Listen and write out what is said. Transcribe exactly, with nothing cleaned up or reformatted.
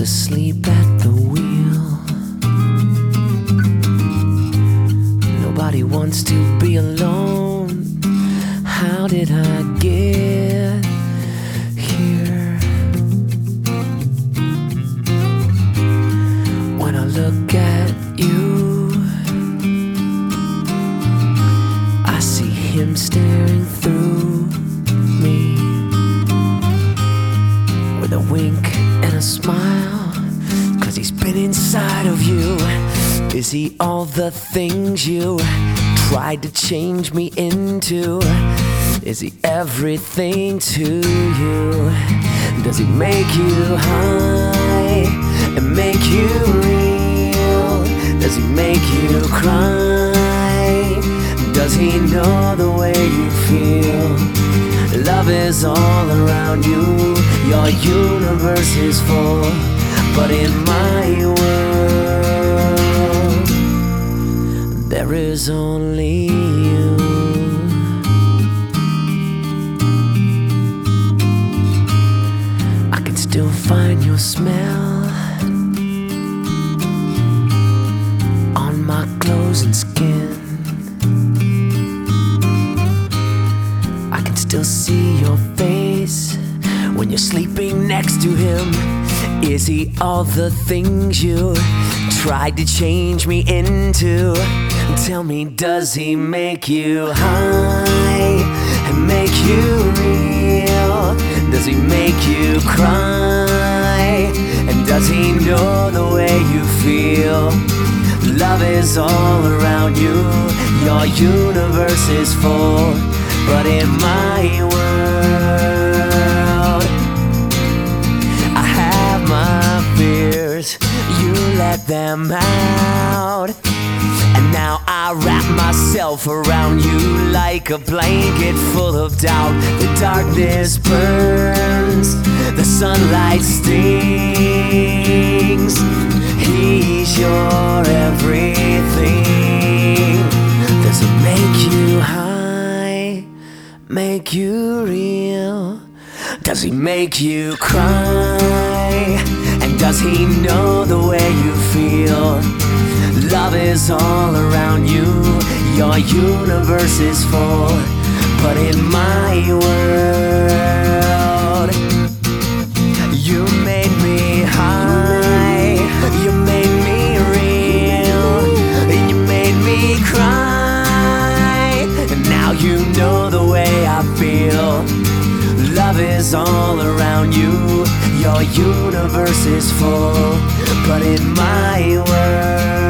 asleep at the wheel. Nobody wants to be alone. How did I get here? When I look at you, I see him staring through me with a wink and a smile, 'cause he's been inside of you. Is he all the things you tried to change me into? Is he everything to you? Does he make you high and make you real? Does he make you cry? Does he know the way you feel? Love is all around you, your universe is full, but in my world there is only you. I can still find your smell on my clothes and skin. I can still see your face when you're sleeping next to him. Is he all the things you tried to change me into? Tell me, does he make you high and make you real? Does he make you cry? And does he know the way you feel? Love is all around you, your universe is full, but in my world I have my fears, you let them out. And now I wrap myself around you like a blanket full of doubt. The darkness burns, the sunlight stings. He's your everything. Does it make you high, make you real? Does he make you cry? And does he know the way you feel? Love is all around you, your universe is full, but in my world you made me high, you made me real, and you made me cry. And now you know the way I feel. Love is all around you, your universe is full, but in my world